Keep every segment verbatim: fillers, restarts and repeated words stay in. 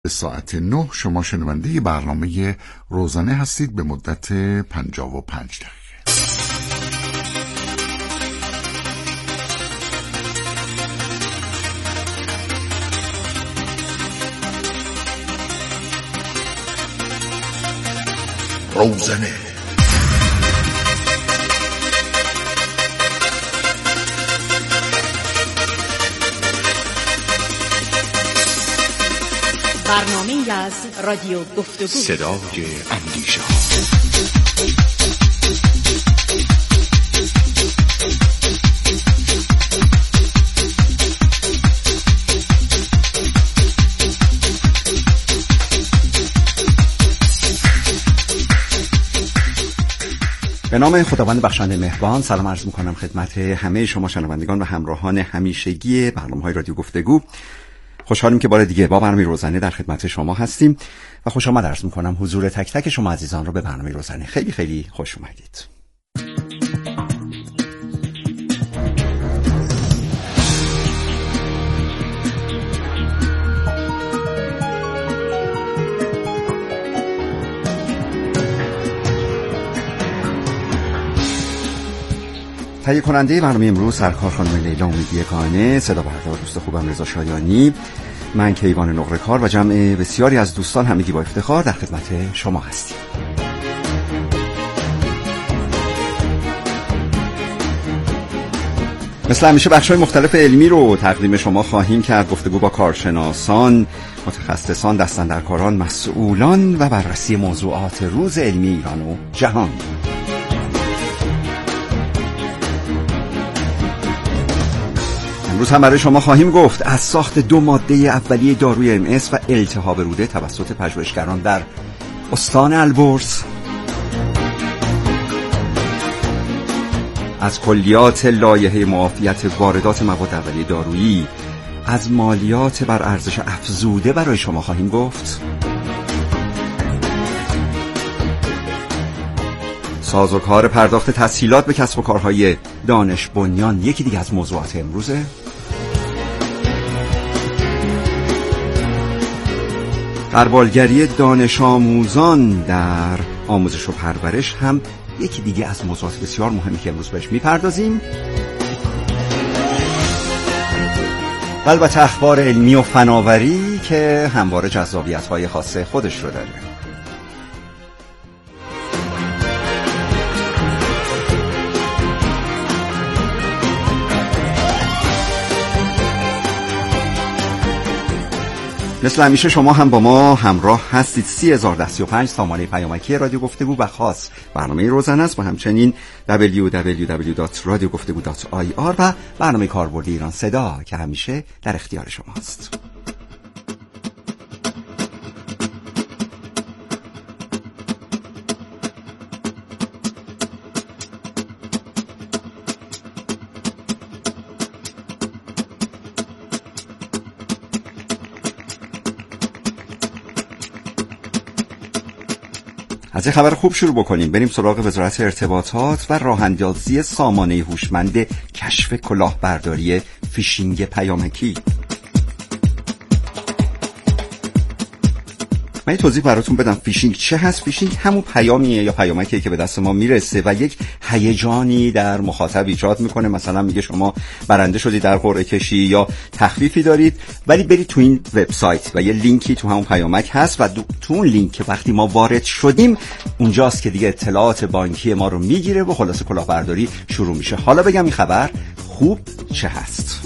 به ساعت نه شما شنونده برنامه روزانه هستید به مدت پنجاه و پنج دقیقه. روزانه برنامه از رادیو گفتگو، صدای اندیشه. به نام خداوند بخشنده مهربان سلام عرض میکنم خدمت همه شما شنوندگان و همراهان همیشگی برنامه‌های رادیو گفتگو. خوشحالیم که بار دیگه با برنامه روزانه در خدمت شما هستیم و خوش آمد عرض میکنم حضور تک تک شما عزیزان رو به برنامه روزانه. خیلی خیلی خوش اومدید. تهیه کننده برنامه امروز سرکار خانم لیلا امیدیگانه، صدا بردار دوست خوبم رضا شایانی، من کیوان نقره کار و جمع بسیاری از دوستان همگی با افتخار در خدمت شما هستیم. مثل همیشه بخش‌های مختلف علمی رو تقدیم شما خواهیم کرد، گفتگو با کارشناسان، متخصصان، دستاندرکاران، مسئولان و بررسی موضوعات روز علمی ایران و جهان. امروز هم برای شما خواهیم گفت از ساخت دو ماده اولیه داروی ام اس و التهاب روده توسط پژوهشگران در استان البرز، از کلیات لایحه معافیت واردات مواد اولیه دارویی، از مالیات بر ارزش افزوده برای شما خواهیم گفت. سازوکار پرداخت تسهیلات به کسب و کارهای دانش بنیان یکی دیگه از موضوعات امروزه. غربالگری دانش آموزان در آموزش و پرورش هم یکی دیگه از موضوعات بسیار مهمی که امروز بهش میپردازیم. البته اخبار علمی و فناوری که همواره جذابیت‌های خاص خودش رو داره. مثل همیشه شما هم با ما همراه هستید. سی هزار و سی و پنج سامانه پیامکی رادیو گفتگو و خاص برنامه روزانه است و همچنین دبلیو دبلیو دبلیو دات رادیو گفتگو دات آی آر و برنامه کاربردی ایران صدا که همیشه در اختیار شما است. از یه خبر خوب شروع بکنیم، بریم سراغ وزارت ارتباطات و راه‌اندازی سامانه هوشمند کشف کلاهبرداری فیشینگ پیامکی. من یه توضیح براتون بدم فیشینگ چه هست. فیشینگ همون پیامیه یا پیامکیه که به دست ما میرسه و یک هیجانی در مخاطب ایجاد میکنه. مثلا میگه شما برنده شدید در قرعه کشی یا تخفیفی دارید، ولی برید تو این وبسایت و یه لینکی تو همون پیامک هست و تو اون لینک که وقتی ما وارد شدیم اونجاست که دیگه اطلاعات بانکی ما رو میگیره و خلاص کلاهبرداری شروع میشه. حالا بگم این خبر خوب چه هست.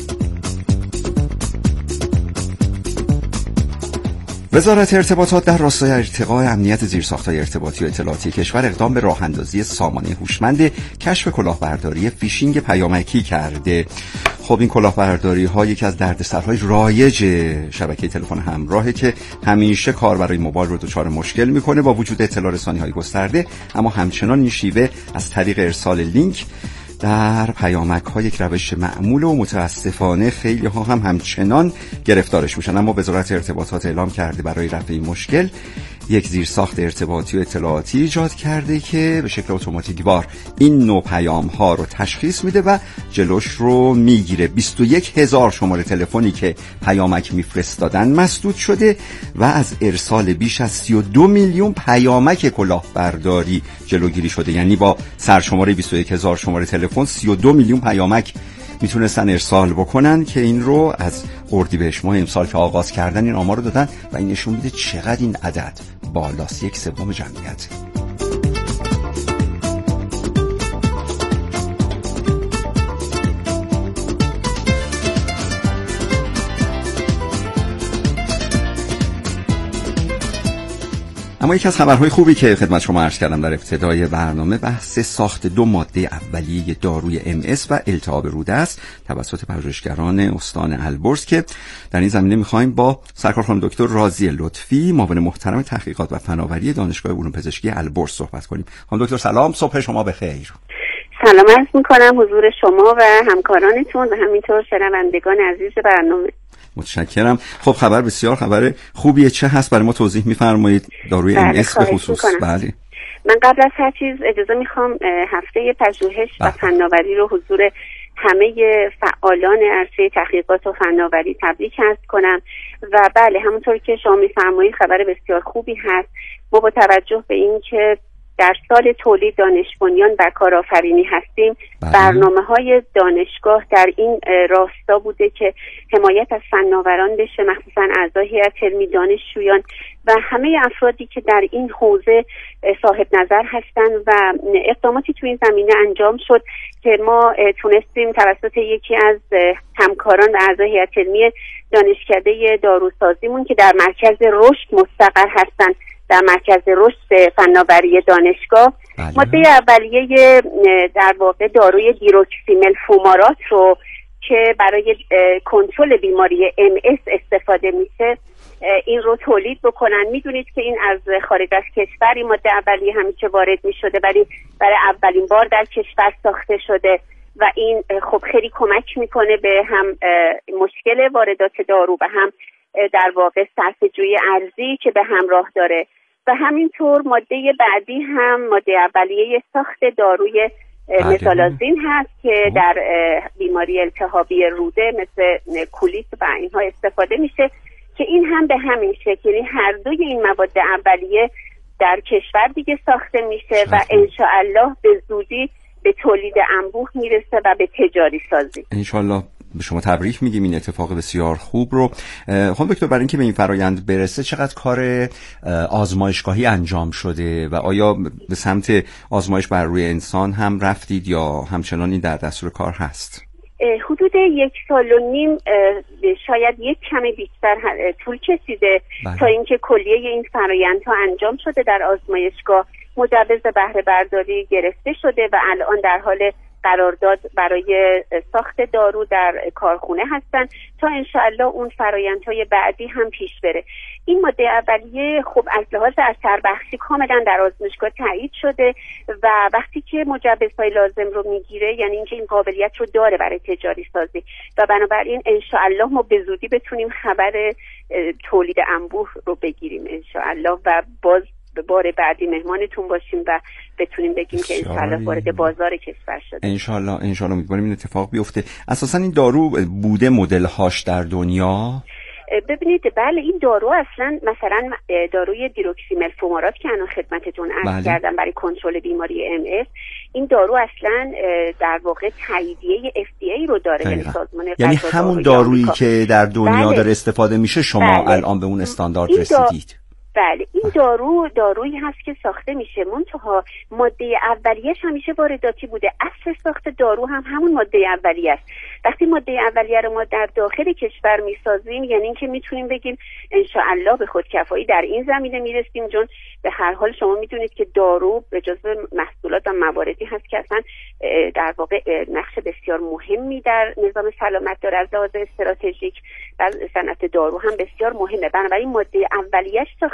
وزارت ارتباطات در راستای ارتقاء امنیت زیرساخت‌های ارتباطی و اطلاعاتی کشور اقدام به راه‌اندازی سامانه هوشمند کشف کلاهبرداری فیشینگ پیامکی کرده. خب این کلاهبرداری‌ها یکی از دردسرهای رایج شبکه تلفن همراهه که همیشه کاربرای موبایل رو دچار مشکل میکنه. با وجود اطلاع رسانی‌های گسترده اما همچنان این شیوه از طریق ارسال لینک در پیامک ها یک روش معمول و متاسفانه خیلی ها هم همچنان گرفتارش میشن. اما وزارت ارتباطات اعلام کرده برای رفع این مشکل یک زیرساخت ارتباطی و اطلاعاتی ایجاد کرده که به شکل اتوماتیک وار این نوع پیام ها رو تشخیص میده و جلوش رو میگیره. بیست و یک هزار شماره تلفنی که پیامک میفرستادن مسدود شده و از ارسال بیش از سی و دو میلیون پیامک کلاهبرداری جلوگیری شده. یعنی با سرشماره بیست و یک هزار شماره تلفن سی و دو میلیون پیامک میتونستن ارسال بکنن که این رو از اردیبهشت ماه امسال که آغاز کردن این آمار رو دادن و این نشون میده چقدر این عدد بالاست، یک سوم جمعیت. اما یکی از خبرهای خوبی که خدمت شما عرض کردم در ابتدای برنامه بحث ساخت دو ماده اولیه داروی ام اس و التهاب روده است توسط پژوهشگران استان البرز که در این زمینه می‌خوایم با سرکار خانم دکتر راضیه لطفی معاون محترم تحقیقات و فناوری دانشگاه علوم پزشکی البرز صحبت کنیم. خانم دکتر سلام، صبح شما بخیر. سلام عرض می‌کنم حضور شما و همکارانتون و همینطور شنوندگان عزیز برنامه. متشکرم. خب خبر بسیار خبر خوبیه. چه هست برای ما توضیح می‌فرمایید داروی ام اس به خصوص؟ بله. من قبل از هر چیز اجازه میخوام هفته پژوهش و فناوری رو حضور همه فعالان عرصه تحقیقات و فناوری تبریک عرض کنم و بله همونطور که شما می‌فرمایید خبر بسیار خوبی هست. ما با توجه به این که در سال تولید دانش بنیان و کارآفرینی هستیم، برنامه‌های دانشگاه در این راستا بوده که حمایت از فناوران بشه، مخصوصا اعضای هیئت علمی، دانشجویان و همه افرادی که در این حوزه صاحب نظر هستند و اقداماتی تو این زمینه انجام شد که ما تونستیم توسط یکی از همکاران و اعضای هیئت علمی دانشکده داروسازیمون که در مرکز رشد مستقر هستند، در مرکز رشد فناوری دانشگاه، بله. ماده اولیه در واقع داروی دیروکسیمل فومارات رو که برای کنترل بیماری ام اس استفاده میشه این رو تولید بکنن. میدونید که این از خارج از کشور این ماده اولیه همیشه وارد میشده ولی برای اولین بار در کشور ساخته شده و این خب خیلی کمک میکنه به هم مشکل واردات دارو و هم در واقع صرفه‌جویی ارزی که به همراه داره و همینطور ماده بعدی هم ماده اولیه ساخت داروی متالازین هست که در بیماری التهابی روده مثل کولیت و اینها استفاده میشه که این هم به همین شکل، یعنی هر دوی این مواد اولیه در کشور دیگه ساخته میشه و انشاءالله به زودی به تولید انبوه میرسه و به تجاری سازی. انشاءالله به شما تبریک میگیم این اتفاق بسیار خوب رو. خب دکتر، برای اینکه به این فرایند برسه چقدر کار آزمایشگاهی انجام شده و آیا به سمت آزمایش بر روی انسان هم رفتید یا همچنان این در دستور کار هست؟ حدود یک سال و نیم شاید یک کمی بیشتر طول کشیده تا اینکه کلیه این فرایندها انجام شده. در آزمایشگاه مجوز بهره برداری گرفته شده و الان در حال قرارداد برای ساخت دارو در کارخونه هستن تا انشاءالله اون فرآیندهای بعدی هم پیش بره. این ماده اولیه خب از لحاظ اثربخشی کاملا در آزمایشگاه تایید شده و وقتی که مجوزهای لازم رو میگیره یعنی اینکه این قابلیت رو داره برای تجاری سازی و بنابراین انشاءالله ما به زودی بتونیم خبر تولید انبوه رو بگیریم انشاءالله و باز به بار بعدی مهمانتون باشیم و بتونیم بگیم که انشاءالله وارد بازار کشور شده. انشاءالله انشاءالله امیدواریم این اتفاق بیفته. اساسا این دارو بوده مدل هاش در دنیا؟ ببینید بله این دارو اصلا مثلا داروی دیروکسیمل فومارات که الان خدمتتون عرض کردم برای کنترل بیماری ام اس، این دارو اصلا در واقع تاییدیه اف دی ای رو داره، یعنی سازمان غذا یعنی همون دارویی که در دنیا بله. داره استفاده میشه شما بله. الان به اون استاندارد رسیدید؟ بله این دارو دارویی هست که ساخته میشه منتها ماده اولیه‌اش همیشه وارداتی بوده. اصل ساخت دارو هم همون ماده اولیه است. وقتی ماده اولیه رو ما در داخل کشور میسازیم یعنی اینکه میتونیم بگیم انشاءالله به خودکفایی در این زمینه میرسیم، چون به هر حال شما میدونید که دارو به جزو محصولات و مواردی هست که اصلا در واقع نقش بسیار مهمی در نظام سلامت داره از لحاظ استراتژیک و صنعت دارو هم بسیار مهمه. بنابراین ماده اولیه‌اش ساخته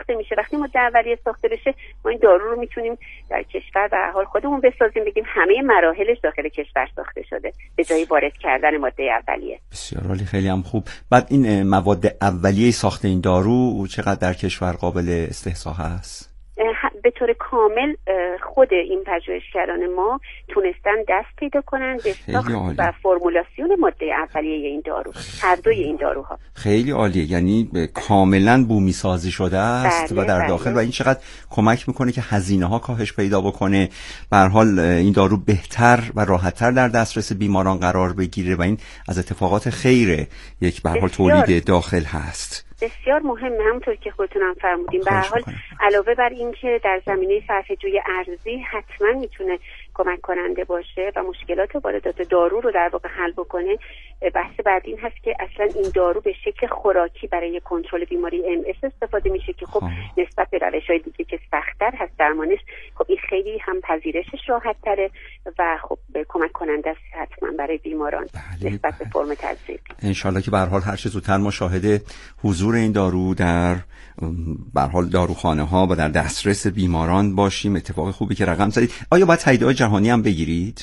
ساخته میشه. وقتی ماده اولیه ساخته بشه ما این دارو رو میتونیم در کشور به هر حال خودمون بسازیم، بگیم همه مراحلش داخل کشور ساخته شده به جای وارد کردن ماده اولیه. بسیار عالی، خیلی هم خوب. بعد این مواد اولیه ساخت این دارو چقدر در کشور قابل استحصال هست؟ به طور کامل خود این پژوهشگران ما تونستن دست پیدا کنن به ساخت و فرمولاسیون ماده اولیه این دارو، هر دوی این داروها. خیلی عالیه، یعنی کاملا بومی سازی شده است بله، و در داخل بله. و این چقدر کمک میکنه که هزینه ها کاهش پیدا بکنه. به هر حال این دارو بهتر و راحت‌تر در دسترس بیماران قرار بگیره و این از اتفاقات خیر یک به هر حال تولید داخل هست. بسیار مهمه، همونطور که خودتون هم فرمودین. به هر حال علاوه بر این که در زمینه صرفه‌جویی ارزی حتما میتونه کمک کننده باشه و مشکلات واردات دارو رو در واقع حل بکنه، بحث بعد این هست که اصلا این دارو به شکل خوراکی برای کنترل بیماری ام اس استفاده میشه که خب نسبت به روش‌های دیگه که سخت‌تر هست درمانش، خب این خیلی هم پذیرشش راحت‌تره و خب کمک کننده است حتما برای بیماران بله نسبت به فرم تزریقی. ان شاءالله که به هر حال هر چه زودتر ما شاهد حضور این دارو در به هر حال داروخانه‌ها و در دسترس بیماران باشیم. اتفاق خوبی که رقم زدید. آیا باید تاییدات جهانی هم بگیرید؟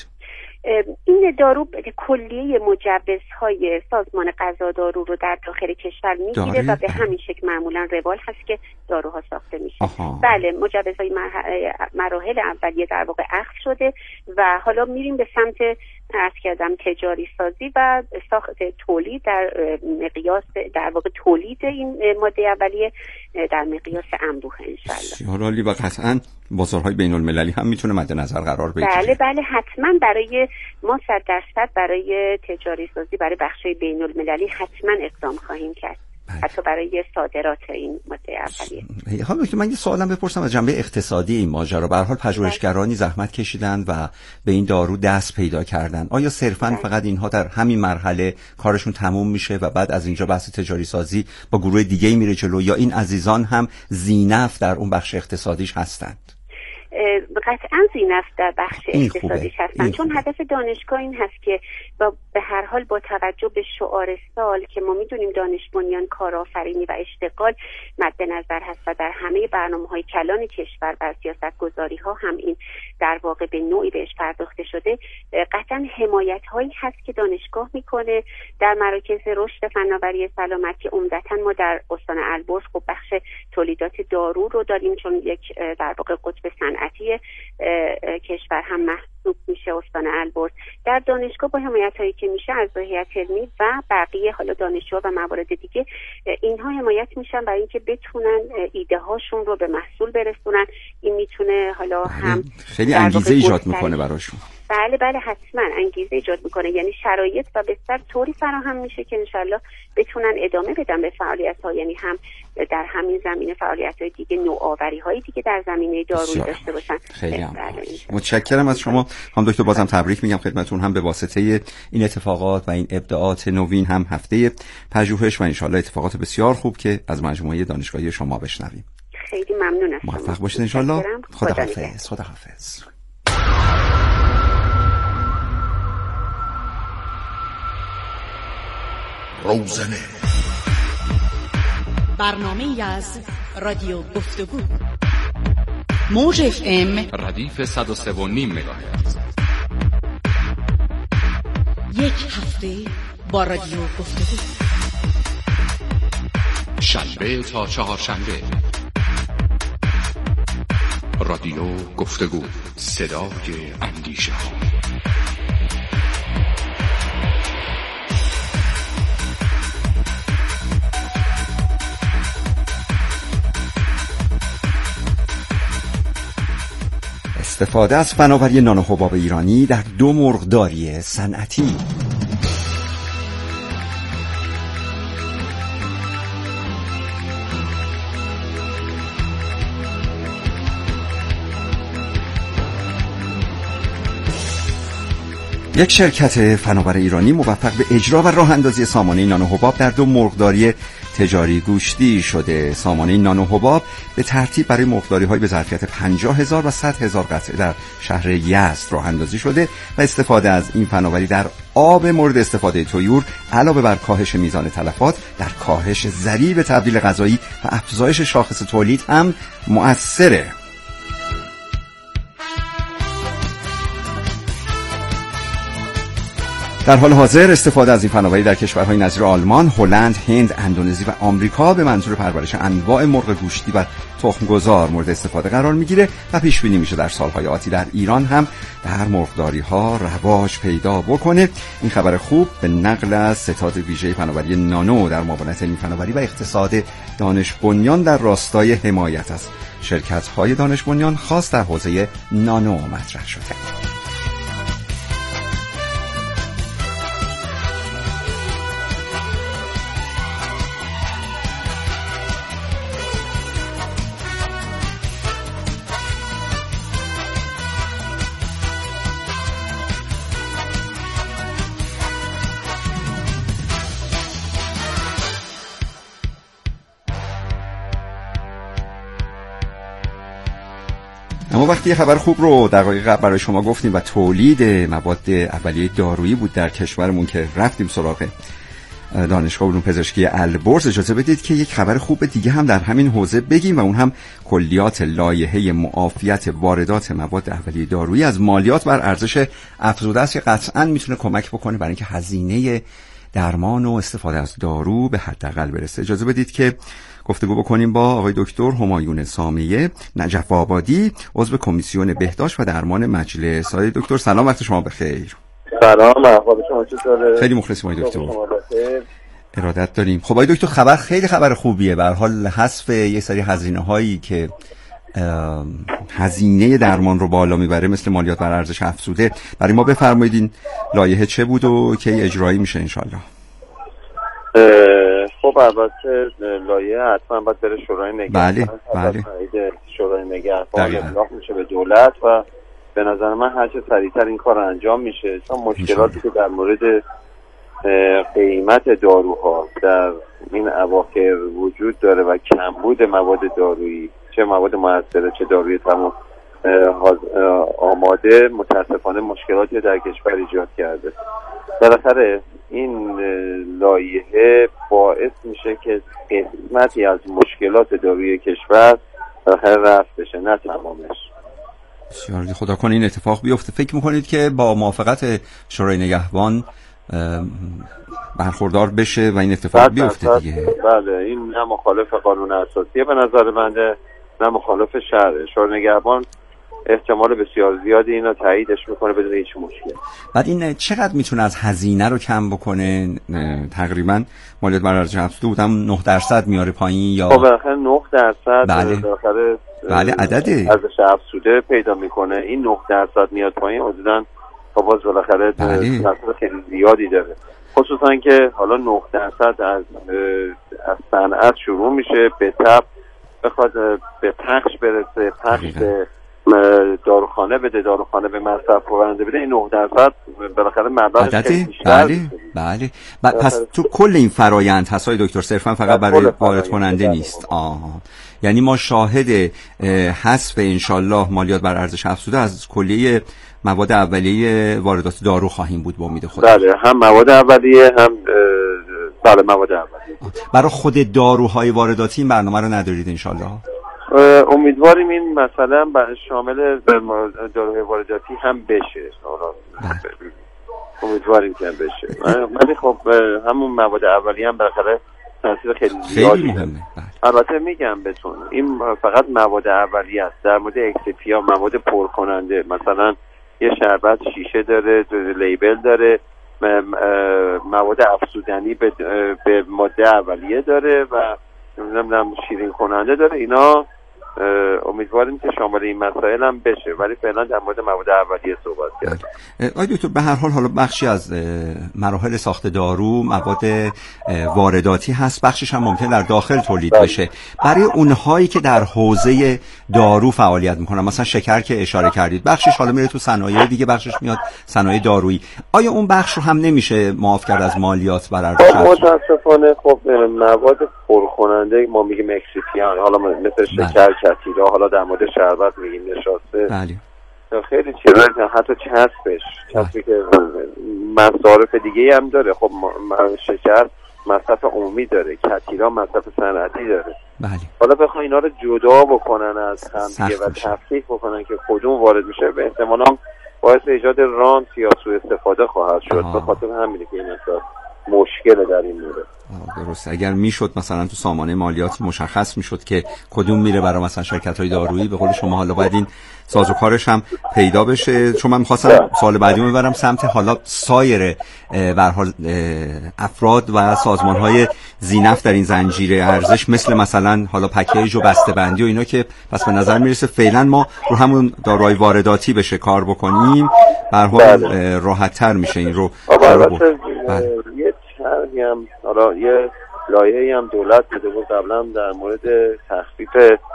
این دارو کلیه مجوزهای سازمان غذا دارو رو در داخل کشور میگیره و به همین شکل معمولا روال هست که داروها ساخته میشه. آها. بله، مجوزهای مراحل اولیه در واقع اخذ شده و حالا میریم به سمت عرض کردم تجاری سازی و ساخت تولید در مقیاس در واقع تولید این ماده اولیه در مقیاس انبوه انشالله. بسیار عالی و قطعاً بازارهای بین المللی هم میتونه مد نظر قرار بگیره. بله بله حتما برای ما صد درصد برای تجاری سازی برای بخش‌های بین المللی حتما اقدام خواهیم کرد. بله. حتی برای صادرات این ماده اولیه. حالا که من یه سوالم بپرسم از جنبه اقتصادی این ماجرا. به هر حال پژوهشگرانی زحمت کشیدن و به این دارو دست پیدا کردن. آیا صرفاً بله. فقط اینها در همین مرحله کارشون تموم میشه و بعد از اینجا بحث تجاری سازی با گروه دیگه‌ای میره جلو، یا این عزیزان هم ذینفع در اون بخش اقتصادیش هستند؟ قطعا ذینفع در بخش اقتصادیش هستن، چون هدف دانشگاه این هست که با به هر حال با توجه به شعار سال که ما میدونیم دانش بنیان کارآفرینی و اشتغال مد نظر هست و در همه برنامه‌های کلان کشور و سیاست‌گذاری‌ها هم این در واقع به نوعی بهش پرداخته شده، قطعا حمایت‌هایی هست که دانشگاه میکنه در مراکز رشد فناوری سلامت که عمدتاً ما در استان البرز خب بخش تولیدات دارو رو داریم، چون یک در واقع قطب صنعتی کشور هم محسوب میشه استان البرز. در دانشگاه با حمایت‌هایی که میشه از هیئت علمی و بقیه حالا دانشجو و موارد دیگه، اینها حمایت میشن برای اینکه بتونن ایده هاشون رو به محصول برسونن. این میتونه حالا هم خیلی انگیزه ایجاد میکنه براشون. بله بله حتما انگیزه ایجاد میکنه، یعنی شرایط و بستر طوری فراهم میشه که انشالله بتونن ادامه بدن به فعالیت‌ها، یعنی هم در همین زمینه فعالیت‌های دیگه، نوآوری‌های دیگه در زمینه دارویی داشته باشن. خیلی متشکرم از شما هم دکتر. بازم تبریک میگم خدمتتون، هم به واسطه این اتفاقات و این ابداعات نوین، هم هفته پژوهش و انشالله اتفاقات بسیار خوب که از مجموعه دانشگاهی شما بشنویم. خیلی ممنون از شما. موفق باشید انشالله. خداحافظ. خداحافظ. روزنه، برنامه از رادیو گفتگو، موج اف ام ردیف صد و سه و نیم مگاهرتز. یک هفته با رادیو گفتگو، شنبه تا چهارشنبه. رادیو گفتگو، صدای اندیشه ها. استفاده از فناوری نانوحباب ایرانی در دو مرغداری صنعتی. یک شرکت فناور ایرانی موفق به اجرا و راه اندازی سامانه نانوحباب در دو مرغداری تجاری گوشتی شده. سامانه نانو حباب به ترتیب برای مرغداری‌های به ظرفیت پنجاه هزار و صد هزار قطعه در شهر یزد راه اندازی شده و استفاده از این فناوری در آب مورد استفاده طیور علاوه بر کاهش میزان تلفات در کاهش ضریب تبدیل غذایی و افزایش شاخص تولید هم مؤثره. در حال حاضر استفاده از این فناوری در کشورهای نظیر آلمان، هلند، هند، اندونزی و آمریکا به منظور پرورش انواع مرغ گوشتی و تخم‌گذار مورد استفاده قرار میگیره و پیش بینی میشه در سالهای آتی در ایران هم در مرغداری ها رواج پیدا بکنه. این خبر خوب به نقل از ستاد ویژه فناوری نانو در معاونت این فناوری و اقتصاد دانش بنیان در راستای حمایت از شرکت‌های دانش بنیان خاص در حوزه نانو مطرح شده. اما وقتی خبر خوب رو دقایق قبل برای شما گفتیم و تولید مواد اولیه دارویی بود در کشورمون که رفتیم سراغ دانشگاه علوم پزشکی البرز، اجازه بدید که یک خبر خوب دیگه هم در همین حوزه بگیم و اون هم کلیات لایحه معافیت واردات مواد اولیه دارویی از مالیات بر ارزش افزوده است که قطعاً میتونه کمک بکنه برای اینکه هزینه درمان و استفاده از دارو به حداقل برسه. اجازه بدید که گفتگو بکنیم با آقای دکتر همایون سامیه نجف آبادی، عضو کمیسیون بهداشت و درمان مجلس. آقای دکتر سلام، وقت شما بخیر. سلام، احوال شما چطوره؟ خیلی مخلصیم آقای دکتر. ارادت داریم. خب آقای دکتر خبر خیلی خبر خوبیه. به هر حال حذف یه سری هزینه‌هایی که هزینه درمان رو بالا میبره مثل مالیات بر ارزش افزوده، برای ما بفرمایید این لایحه چه بود و کی اجرایی میشه ان شاءالله؟ خب البته لایحه حتما باید بره شورای نگهبان. بله بله. شورای نگهبان ابلاغ میشه به دولت و به نظر من هر چه سریعتر این کار انجام میشه، چون مشکلاتی که در مورد قیمت داروها در این اواخر وجود داره و کمبود مواد دارویی، چه مواد مؤثره چه داروی تمام آماده، متاسفانه مشکلاتی در کشور ایجاد کرده. بالاخره این لایحه باعث میشه که قسمتی از مشکلات داروی کشور بالاخره رفع بشه، نه تمامش. بسیار خدا کنه این اتفاق بیفته. فکر میکنید که با موافقت شورای نگهبان برخوردار بشه و این اتفاق بیفته دیگه؟ بله، این نه مخالف قانون اساسیه به نظر بنده، نه مخالف شرع. شورای نگهبان احتمال بسیار زیادی اینو تاییدش میکنه بدون هیچ مشکل. بعد این چقدر میتونه از هزینه رو کم بکنه؟ تقریبا مالیات بر ارزش افزوده بودم نه درصد میاره پایین یا خب بالاخره نه درصد بله بالاخره بله عدده ارزش افزوده پیدا میکنه. این نه درصد میاد پایین حدوداً باز بالاخره تاثیر خیلی زیادی داره، خصوصا که حالا نه درصد از از صنعت شروع میشه به تبع بخواد به پخش برسه، پخش به داروخانه بده، داروخانه به مصرف کننده بده، این نه درصد بالاخره مبلغش خیلی بیشتر. بله بله. پس تو کل این فرایند هست های دکتر، صرفا فقط برای وارد کننده نیست. آه. یعنی ما شاهد حذف انشالله مالیات بر ارزش افزوده از کلیه مواد اولیه واردات دارو خواهیم بود با امید خدا. بله، هم مواد اولیه هم بله مواد اولیه. برای خود داروهای وارداتی این برنامه رو ندارید انشالله؟ امیدواریم این مثلا شامل داروهای وارداتی هم بشه. امیدواریم که بشه. ولی خب همون مواد اولیه هم بالاخره تاثیر خیلی زیادی داره. البته میگم بهتون این فقط مواد اولیه است. در مورد اکسپیا مواد پرکننده، مثلا یه شربت شیشه داره، لیبل داره، مواد افزودنی به, به ماده اولیه داره و نمیدونم شیرین کننده داره، اینا امیدواریم که شامل این مسائل هم بشه، ولی فعلا در مورد مواد اولیه صحبت کردیم. آقای دکتر به هر حال حالا بخشی از مراحل ساخت دارو مواد وارداتی هست، بخشش هم ممکن در داخل تولید بله. بشه. برای اونهایی که در حوزه دارو فعالیت میکنن، مثلا شکر که اشاره کردید، بخشش حالا میره تو صنایع دیگه، بخشش میاد صنایع دارویی، آیا اون بخش رو هم نمیشه معاف کرد از مالیات بر ارزش؟ متاسفانه خب مواد پرخوننده ما میگیم اکسیپیان، حالا مثل شکر، کتیرا، حالا در مورد شربت میگیم نشاسته، بله. خیلی چیزا، حتی چسبش چسبی که مصارف دیگه هم داره. خب شکر مصرف عمومی داره، کتیرا مصرف صنعتی داره، بله. حالا بخوام اینا رو جدا بکنن از هم دیگه و تفکیک بکنن که کدوم وارد میشه، به احتمالاً باعث ایجاد رانت یا سوء استفاده خواهد شد. به خاطر همینه که این اصلا مشکل در این مورد. درسته. اگر میشد مثلا تو سامانه مالیات مشخص میشد که کدوم میره برای مثلا شرکت‌های دارویی، به قول شما حالا باید این سازوکارش هم پیدا بشه. چون من می‌خواستم سوال بعدی رو ببرم سمت حالا سایر به هر حال افراد و سازمان‌های ذینفع در این زنجیره ارزش، مثل مثلا حالا پکیج و بسته‌بندی و اینا، که پس به نظر میرسه فعلا ما رو همون داروهای وارداتی بشه کار بکنیم، به هر حال راحت‌تر میشه این رو. یه چرمی هم حالا یه لایحه‌ای هم دولت داده بود قبلا در مورد تخفیف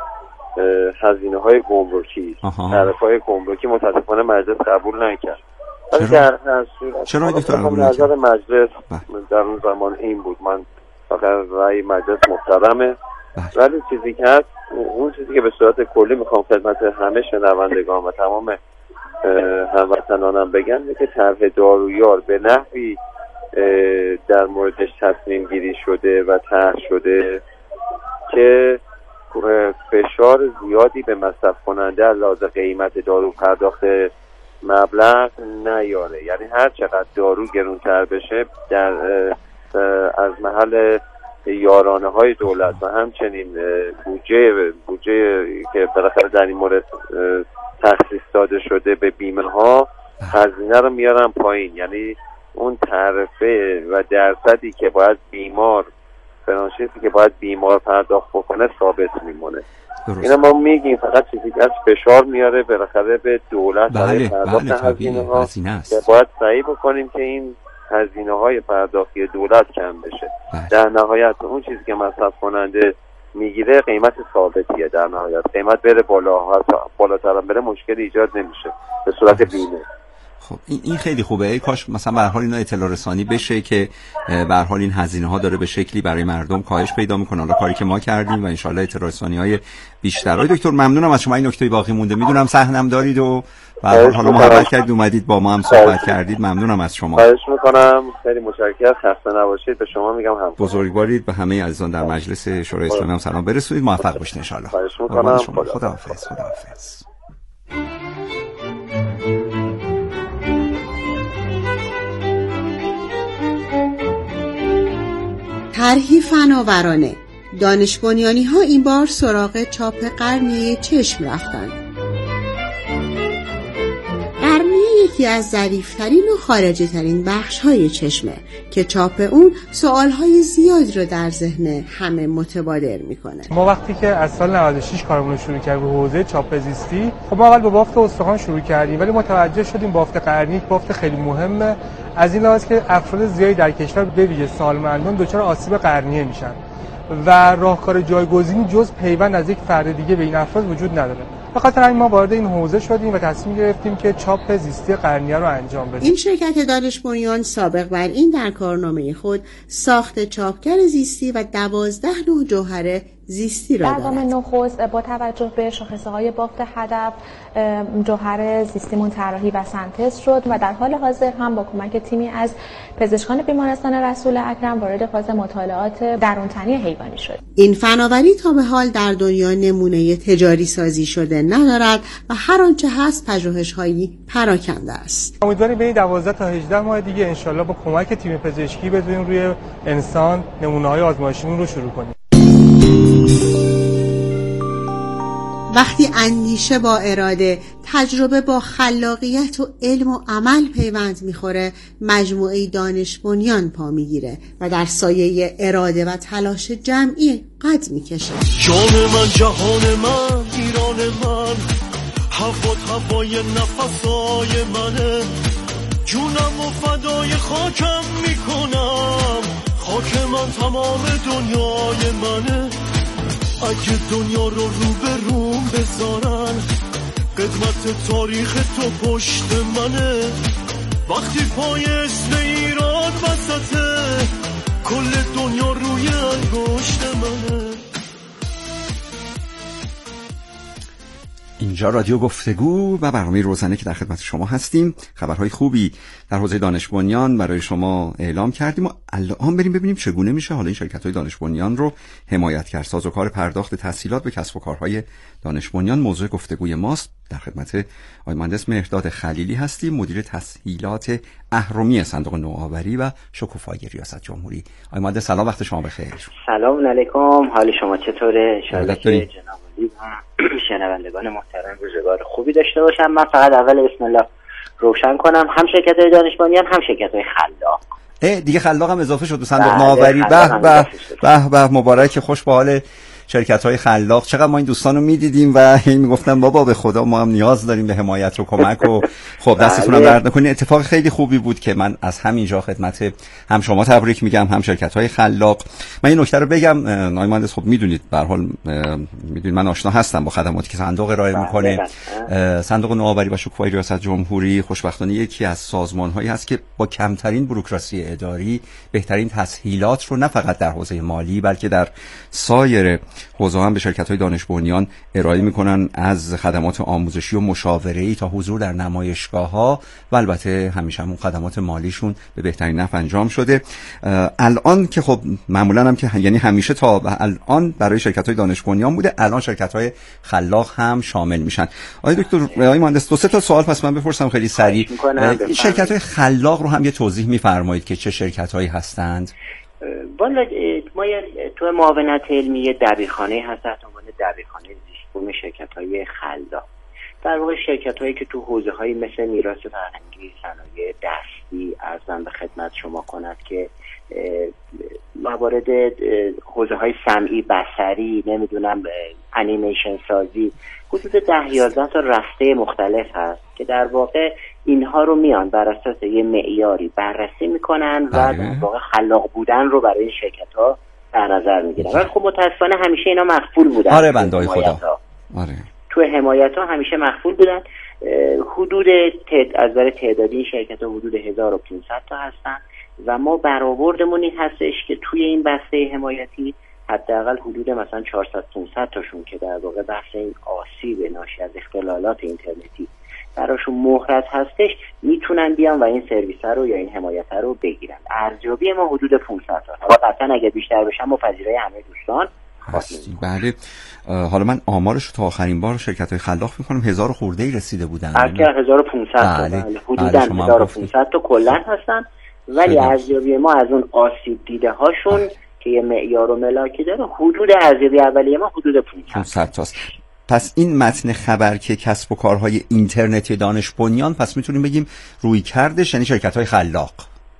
هزینه‌های گمرکی، تعرفه‌های گمرکی، متأسفانه مجلس قبول نکرد. ولی در هر صورت چرا دکتر قبول نکرد؟ نظر مجلس در اون زمان این بود، من فقط رأی مجلس محترمه، ولی چیزی که هست، اون چیزی که به صورت کلی میخوام خدمت همه شنوندگان و تمام هموطنانم بگم که طرح دارویار به نحوی در موردش تصمیم گیری شده و طرح شده که فشار زیادی به مصرف کننده علاوه قیمت دارو پرداخت مبلغ نیاره. یعنی هر چقدر دارو گرونتر بشه در از محل یارانه های دولت و همچنین بودجه بودجه که بالاخره در این مورد تخصیص داده شده به بیمه ها، هزینه رو میارن پایین. یعنی اون تعرفه و درصدی که باید بیمار فرانشیزی که باید بیمار پرداخت بکنه ثابت میمونه. اینا ما میگیم فقط چیزی که از فشار میاره بالاخره به دولت برای پرداخت هزینه ها که باید سعی بکنیم که این هزینه های پرداختی دولت کم بشه. بله. در نهایت اون چیزی که مصرف کننده میگیره قیمت ثابتیه، در نهایت قیمت بره بالا، بالاتر بره مشکل ایجاد نمیشه به صورت بیمه. خب این خیلی خوبه. ای کاش مثلا به هر حال اینا اطلاع رسانی بشه که به هر حال این هزینه ها داره به شکلی برای مردم کاهش پیدا میکنه. حالا کاری که ما کردیم و ان شاءالله اطلاع رسانی های بیشتر. آقای دکتر ممنونم از شما. این نکته باقی مونده، میدونم صحنم دارید و به هر حال حالا محبت کردید اومدید با ما هم صحبت کردید. ممنونم از شما. خواهش میکنم. خیلی متشکرم. خسته نباشید. به شما میگم هم بزرگوارید. به همه عزیزان در مجلس شورای اسلامی هم سلام برسونید. موفق باشید ان شاءالله. خواهش میکنم. خداحافظ. خداحافظ. طرحی فناورانه. دانش بنیانی ها این بار سراغ چاپ قرنیه چشم رفتند. قرنیه یکی از ظریف‌ترین و خارجی ترین بخش های چشمه که چاپ اون سوال های زیادی رو در ذهن همه متبادر میکنه. ما وقتی که از سال نود و شش کارمون رو شروع کردیم به حوزه چاپ زیستی، خب ما اول با بافت استخوان شروع کردیم، ولی متوجه شدیم بافت قرنی یک بافت خیلی مهمه، از این لحاظ که افراد زیادی در کشور به ویژه سالمندان دچار آسیب قرنیه میشن و راهکار جایگزینی جز پیوند از یک فرد دیگه به این افراد وجود نداره. به خاطر همین ما وارد این حوزه شدیم و تصمیم گرفتیم که چاپ زیستی قرنیه رو انجام بدیم. این شرکت دانش بنیان سابق بر این در کارنامه خود ساخت چاپگر زیستی و دوازده نوع جوهر زیستی را دارد. در گام نخست با توجه به شاخصه‌های بافت هدف جوهر زیستیمون طراحی و سنتز شد و در حال حاضر هم با کمک تیمی از پزشکان بیمارستان رسول اکرم وارد فاز مطالعات درونتنی حیوانی شد. این فناوری تا به حال در دنیا نمونه تجاری سازی شده ندارد و هر آنچه هست پژوهش‌هایی پراکنده است. امیدواریم به دوازده تا هجده ماه دیگه انشالله با کمک تیم پزشکی بتونیم روی انسان نمونه‌های آزمایشیمون رو شروع کنیم. وقتی اندیشه با اراده، تجربه با خلاقیت و علم و عمل پیوند میخوره، مجموعه دانش بنیان پا میگیره و در سایه اراده و تلاش جمعی قد میکشه. جان من، جهان من، جان من، هوا هوای نفسای منه، جونم و فدای خاکم میکنم، خاک من تمام دنیای منه. اگه دنیا رو رو به روم بذارن، قدمت تاریخ تو پشت منه، وقتی پای اسم ایران وسطه، کل دنیا روی انگشت منه. اینجا رادیو گفتگو و برنامه روزانه که در خدمت شما هستیم. خبرهای خوبی در حوزه دانش بنیان برای شما اعلام کردیم و الان بریم ببینیم چگونه میشه حالا این شرکت‌های دانش بنیان رو حمایت کرد. سازوکار پرداخت تسهیلات به کسب و کارهای دانش بنیان موضوع گفتگوی ماست. در خدمت آقای مهندس مهرداد خلیلی هستیم، مدیر تسهیلات اهرمی صندوق نوآوری و شکوفایی ریاست جمهوری. آقای مهندس سلام، وقت شما بخیر. سلام علیکم، حال شما چطوره؟ شایدم جناب علی و شنوندگان محترم روزگار خوبی داشته باشم. من فقط اول بسم الله روشن کنم، هم شرکت‌های دانش بنیان هم شرکت‌های خلاق. اه دیگه خلاق هم اضافه شد به صندوق نوآوری. به به به به، مبارک، خوش به حال شرکت‌های خلاق. چقدر ما این دوستان رو می‌دیدیم و هی میگفتن بابا به خدا ما هم نیاز داریم به حمایت و کمک و خب دستتون هم درد نکنه. اتفاق خیلی خوبی بود که من از همینجا خدمت هم شما تبریک میگم هم شرکت‌های خلاق. من این نکته رو بگم، آقای مهندس خب میدونید به هر حال میدونید من آشنا هستم با خدماتی که صندوق ارائه میکنه. صندوق نوآوری و شکوفایی ریاست جمهوری خوشبختانه یکی از سازمان‌هایی هست که با کمترین بوروکراسی اداری بهترین تسهیلات رو نه فقط در حوزه مالی بلکه در سایر حوزه هم به شرکت‌های دانش بنیان ارائه می‌کنن، از خدمات آموزشی و مشاوره‌ای تا حضور در نمایشگاه‌ها و البته همیشه همون خدمات مالیشون به بهترین نحو انجام شده. الان که خب معمولاً هم که یعنی همیشه تا الان برای شرکت‌های دانش بنیان بوده، الان شرکت‌های خلاق هم شامل میشن. آقای دکتر، آقای مهندس، دو سه تا سوال پس من بپرسم خیلی سریع. این شرکت‌های خلاق رو هم یه توضیح می‌فرمایید که چه شرکت‌هایی هستند؟ والا ما تو معاونت علمی دبیرخانه هست تحت عنوان دبیرخانه زیست‌بوم شرکت‌های خلاق. در واقع شرکت‌هایی که تو حوزه‌هایی مثل میراث فرهنگی، صنایع دستی، ارزم به خدمت شما کند که موارد حوزه‌های سمعی، بصری، نمیدونم انیمیشن سازی، حدود ده یازده تا رشته مختلف هست که در واقع اینها رو میان بر اساس یه معیاری بررسی میکنن و در واقع خلاق بودن رو برای شرکت‌ها در نظر میگیرن. ولی خب متاسفانه همیشه اینا مخفول بودن. آره بندای خدا. آره. تو حمایت‌ها همیشه مخفول بودن. حدود تعداد از نظر تعدادی این شرکت‌ها حدود هزار و پانصد تا هستن و ما برآوردمون این هستش که توی این بسته حمایتی حداقل حدود مثلا چهارصد پانصد تاشون که در واقع بحث این آسیب ناشی از اختلالات اینترنتی براشون مهرز هستش میتونن بیان و این سرویس رو یا این حمایت رو بگیرن. ارزیابی ما حدود پانصد تا. حالا قطعا اگه بیشتر بشن ما پذیرای همه دوستان هستیم. بله. حالا من آمارش رو تا آخرین بار شرکت‌های خلاق می‌کنم هزار خورده ای رسیده بودن. اگر هزار و پانصد تا بله. حدوداً هزار و پانصد تا کلا هستن، ولی ارزیابی ما از اون آسیب دیده هاشون بله. که یه معیار و ملاکی داره، حدود ارزیابی اولیه ما حدود پانصد تاست. پس این متن خبر که کسب و کارهای اینترنتی دانش بنیان، پس میتونیم بگیم روی کردش یعنی شرکت‌های خلاق،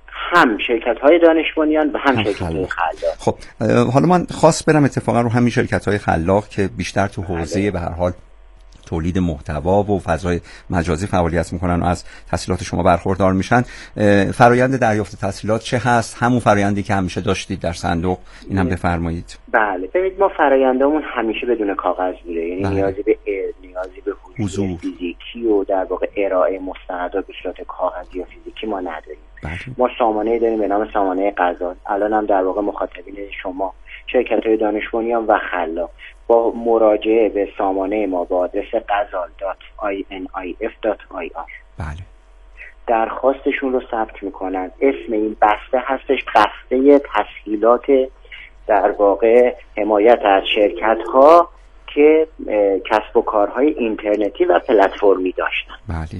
هم شرکت‌های دانش بنیان و هم شرکت‌های خلاق. خب حالا من خواست برم اتفاقا رو همین شرکت‌های خلاق که بیشتر تو حوزه به هر حال تولید محتوا و فضای مجازی فعالیت میکنن و از تسهیلات شما برخوردار میشن. فرایند دریافت تسهیلات چه هست؟ همون فرایندی که همیشه داشتید در صندوق، این هم بفرمایید. بله، ببینید ما فرایندمون همیشه بدون کاغذ بوده، یعنی بله. نیازی به نیازی به حضور فیزیکی و در واقع ارائه مستندات به صورت کاغذی یا فیزیکی ما نداریم. بله. ما سامانه‌ای داریم به نام سامانه غزال. الان هم در واقع مخاطبین شما شرکت‌های دانش بنیان و خلاق با مراجعه به سامانه ما با آدرس غزال دات آی ان آی اف دات آی آر بله درخواستشون رو ثبت میکنن. اسم این بسته هستش بسته تسهیلات در واقع حمایت از شرکت‌ها که کسب و کارهای اینترنتی و پلتفرمی داشتن. بله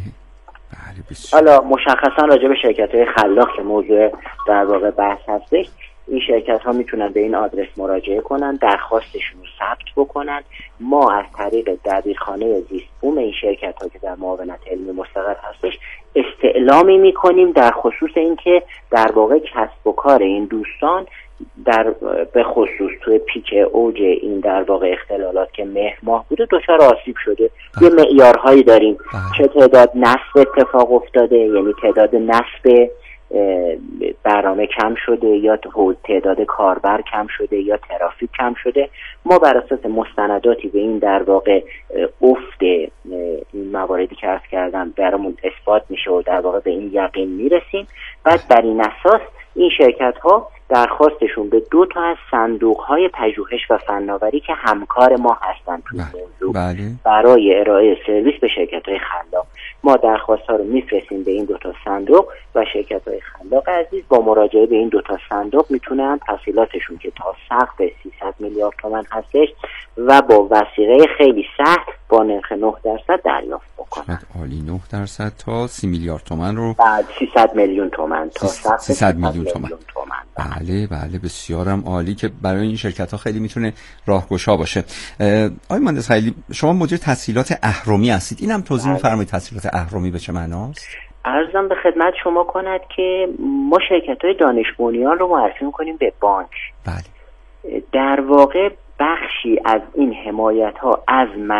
بله بسیار. حالا مشخصا راجع به شرکت‌های خلاق که موضوع در واقع بحث هستش، این شرکت ها میتونن به این آدرس مراجعه کنن، درخواستشون رو ثبت بکنن. ما از طریق دبیرخانه زیست‌بوم این شرکت ها که در معاونت علمی مستقر هستش استعلامی میکنیم در خصوص اینکه در واقع کسب و کار این دوستان در به خصوص توی پیک اوج این در واقع اختلالات که مهر ماه بوده دچار آسیب شده. یه معیارهایی داریم چه تعداد نصب اتفاق افتاده، یعنی تعداد نصب برنامه کم شده یا تعداد کاربر کم شده یا ترافیک کم شده. ما بر اساس مستنداتی به این در واقع افت این مواردی که عرض کردم برامون اثبات میشه و در واقع به این یقین میرسیم. بعد بر این اساس این شرکت ها درخواستشون به دو تا از صندوق های پژوهش و فناوری که همکار ما هستن توی موضوع بله. برای ارائه سرویس به شرکت های خلاق ما درخواست ها رو میفرستیم به این دو تا صندوق و شرکت های خلاق عزیز با مراجعه به این دو تا صندوق میتونن تحصیلاتشون که تا سقف سیصد میلیارد تومان هستش و با وثیقه خیلی سخت با نرخ نه درصد دریافت بکنن. عالی. نه درصد تا سی میلیارد تومان رو بعد سیصد میلیون تومان تا سقف سیصد میلیون تومان. بله بله بسیارم عالی که برای این شرکت ها خیلی میتونه راهگشا باشه. آقای مهندس خلیلی شما مدیر تسهیلات اهرمی هستید، اینم توضیح می‌فرمایید تسهیلات اهرمی به چه معناست؟ عرضم به خدمت شما کند که ما شرکت‌های دانش بنیان رو معرفی می‌کنیم به بانک. بله. در واقع بخشی از این حمایت‌ها از